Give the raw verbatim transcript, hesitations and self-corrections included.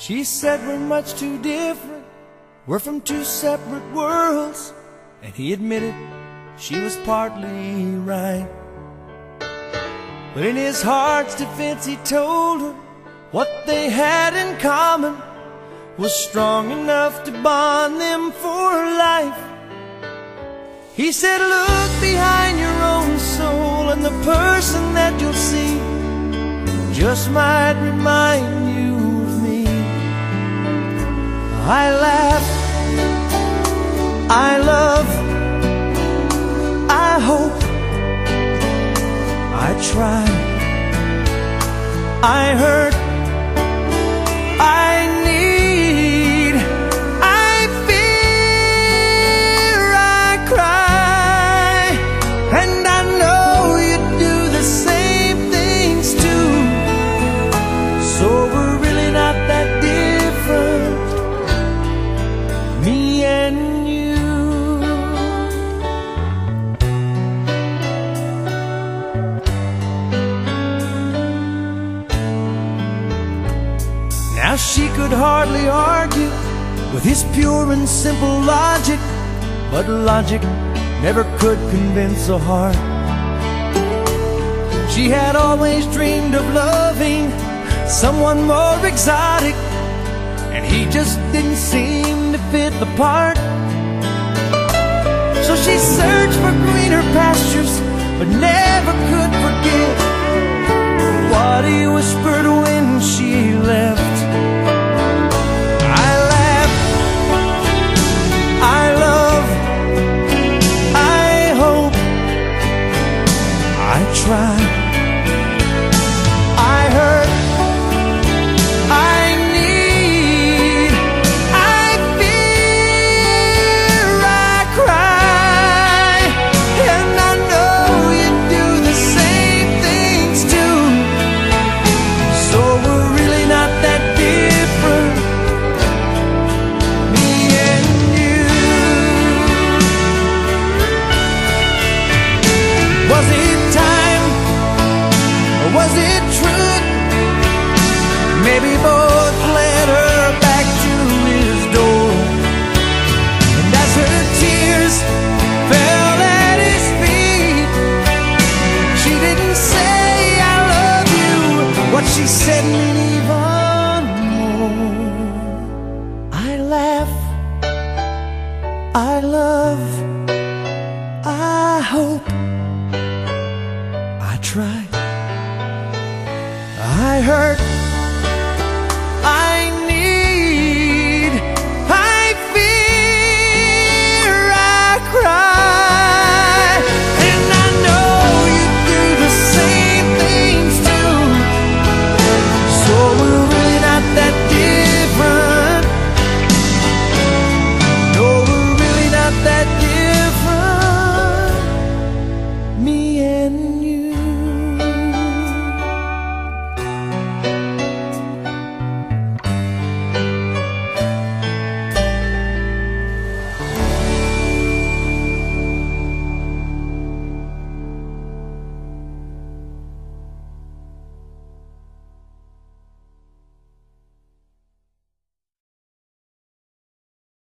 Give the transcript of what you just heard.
She said we're much too different, we're from two separate worlds. And he admitted she was partly right. But in his heart's defense he told her what they had in common was strong enough to bond them for life. He said, look behind your own soul, and the person that you'll see just might remind you of me. I laugh, I love, I hope, I try, I hurt, I need, I fear, I cry, and I know you do the same things too. So we're really not that different, me and you. Now she could hardly argue with his pure and simple logic, but logic never could convince a heart. She had always dreamed of loving someone more exotic, and he just didn't seem to fit the part. So she searched for greener pastures, but never could forget what he whispered when she left. I laugh, I love, I hope, I try, I hurt, I need, I fear, I cry, and I know you do the same things too. So we're really not that different, me and you. Was it time, or was it truth? Maybe both led her back to his door. And as her tears fell at his feet, she didn't say I love you, what she said meant even more. I laugh, I love, I hope, I try, I hurt,